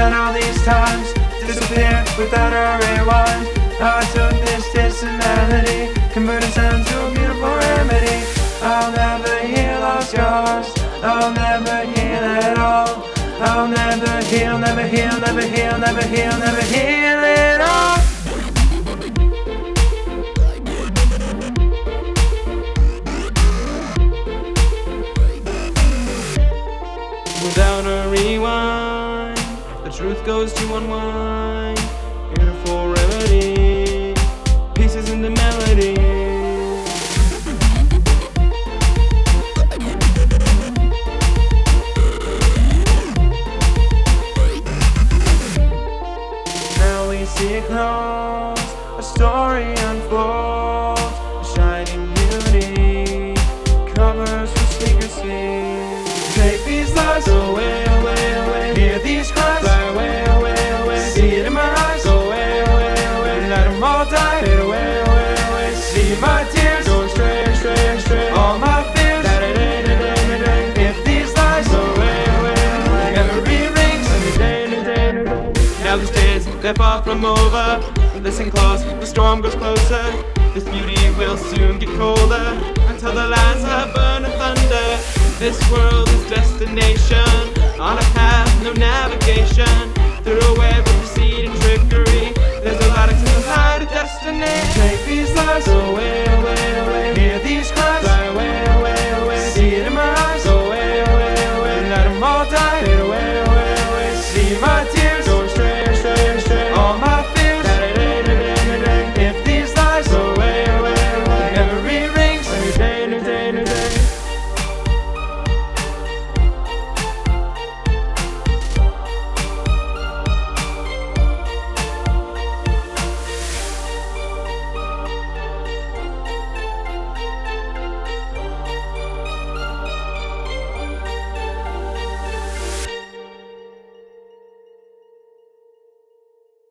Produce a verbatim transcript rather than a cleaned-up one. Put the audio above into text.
then all these times disappear without a rewind. I took this distant melody, converted sound to a beautiful remedy. I'll never heal all scars, I'll never heal at all. I'll never heal, never heal, never heal, never heal, never heal at all. Without a rewind, the truth goes to unwind. Beautiful remedy, pieces in the melody. Now we see it close, a story unfolds. A shining beauty covers with secrecy. Take these lies away, away, away. Hear these cries fly away, away, away. See it in my eyes go away, away, away. Let them all die, fade away, away, away. See my tears go astray, astray, astray. All my fears, da da da da da da. If these lies go away, away, away. Memory rings every day, day, day, day. Now these days, they're far from over. Listen close, the storm grows closer. This beauty will soon get colder until the lands are burned with thunder. This world